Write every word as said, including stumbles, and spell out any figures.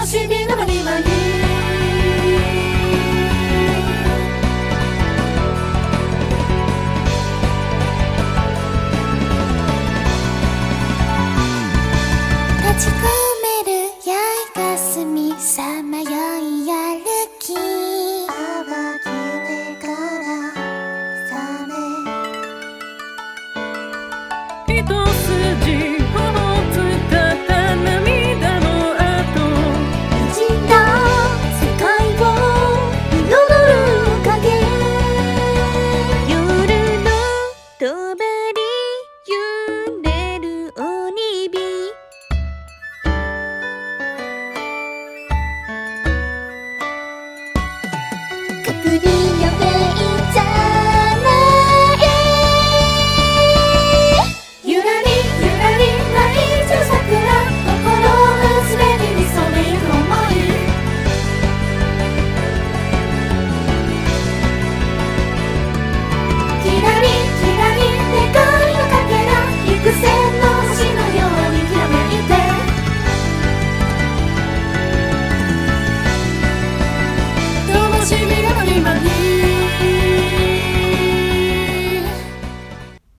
しみのまにまに立ち込める八重霞さまよいやる気暴き目から覚め人